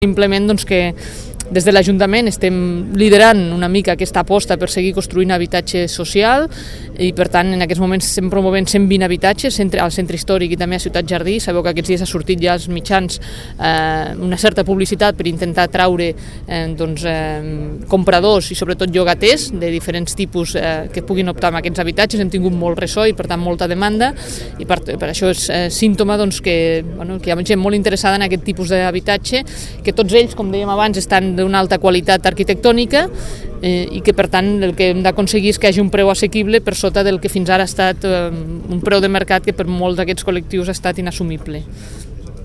Simplement que des de l'Ajuntament estem liderant una mica aquesta aposta per seguir construint habitatge social i per tant en aquests moments estem promovent 120 habitatges al centre històric i també a Ciutat Jardí. Sabeu que aquests dies ha sortit ja als mitjans una certa publicitat per intentar atraure compradors i sobretot llogaters de diferents tipus que puguin optar en aquests habitatges. Hem tingut molt ressò i per tant molta demanda i per això és símptoma que hi ha gent molt interessada en aquest tipus d'habitatge, que tots ells, com dèiem abans, estan d'una alta qualitat arquitectònica i que per tant el que hem d'aconseguir és que hi hagi un preu assequible per sota del que fins ara ha estat un preu de mercat que per molts d'aquests col·lectius ha estat inassumible.